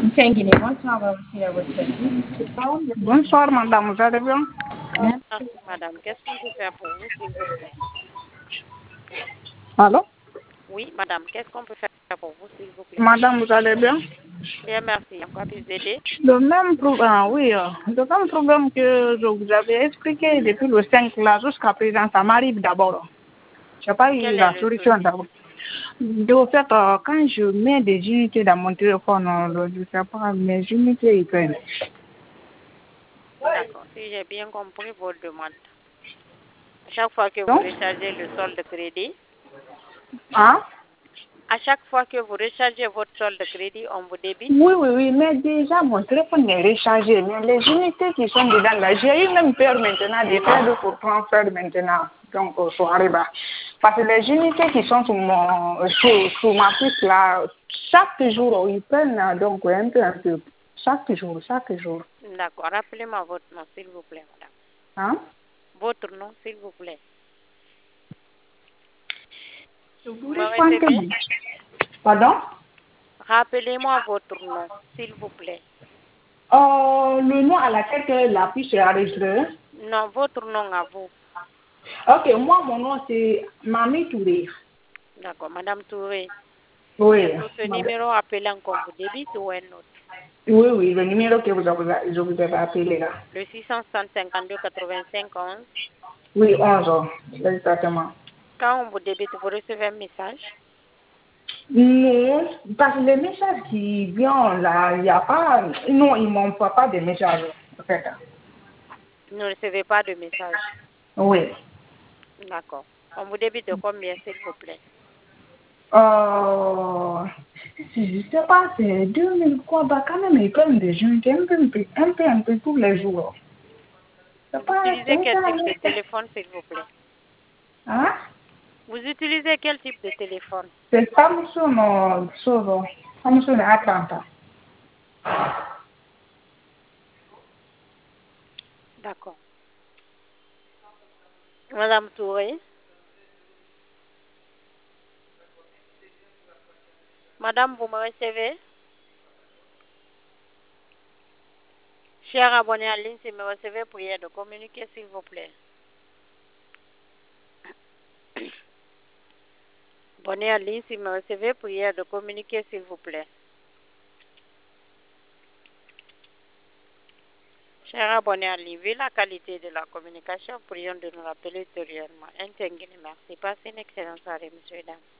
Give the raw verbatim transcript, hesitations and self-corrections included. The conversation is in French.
Thank you. Bonsoir, merci à votre service. Bonsoir, madame, vous allez bien? Merci, madame. Qu'est-ce qu'on peut faire pour vous, s'il vous plaît? Allô? Oui, madame. Qu'est-ce qu'on peut faire pour vous, s'il vous plaît? Madame, vous allez bien? Bien, merci. En quoi puis-je aider? Le même problème, oui, euh, le même problème que je vous avais expliqué depuis le cinq là jusqu'à présent, ça m'arrive d'abord. Je n'ai pas eu Quel est la le solution souci? d'abord. De fait, euh, quand je mets des unités dans mon téléphone, euh, je ne sais pas, mes unités, ils prennent. D'accord. Si j'ai bien compris votre demande. À chaque fois que vous Donc, rechargez le solde de crédit, hein? à chaque fois que vous rechargez votre solde de crédit, on vous débite? Oui, oui, oui, mais déjà mon téléphone est rechargé, mais les unités qui sont dedans là, j'ai eu même peur maintenant de faire le pour transfert maintenant, donc au soir bas. Parce que les unités qui sont sur, mon, sur, sur ma puce là, chaque jour, ils prennent euh, donc un peu, un peu, chaque jour, chaque jour. D'accord. Rappelez-moi votre nom, s'il vous plaît, madame. Hein? Votre nom, s'il vous plaît. Vous me Je un peu recevez? bon. Pardon? Rappelez-moi votre nom, s'il vous plaît. Euh, le nom à laquelle la puce est enregistrée. Non, votre nom à vous. Ok, moi, mon nom c'est Mami Touré. D'accord. Madame Touré, Oui, c'est sur ce madame. numéro appelant qu'on vous débite ou un autre? Oui, oui, le numéro que vous avez, je vous avais appelé là. Le six cent cinquante-deux quatre-vingt-cinq onze. Oui, onze ans, exactement. Quand on vous débite, vous recevez un message? Non, parce que les messages qui viennent là, il n'y a pas. Non, ils ne m'envoient pas de messages. En fait. Vous ne recevez pas de message. Oui. D'accord. On vous débite de combien, s'il vous plaît? Euh, je ne sais pas, c'est deux mille quoi, bah quand même, ils prennent des jeunes un peu, un peu, un peu, un peu tous les jours. Vous C'est pas, utilisez c'est quel ça, type de téléphone, s'il vous plaît? hein? Vous utilisez quel type de téléphone? C'est Samsung, euh, sur, Samsung Atlanta. D'accord. Madame Touré? Madame, vous me recevez? Cher abonné en ligne, si vous me recevez, priez de communiquer, s'il vous plaît. Abonné en ligne, si vous me recevez, priez de communiquer, s'il vous plaît. Cher abonné en ligne, vu la qualité de la communication, prions de nous rappeler ultérieurement. Un merci. Passez une excellente soirée, monsieur et dames.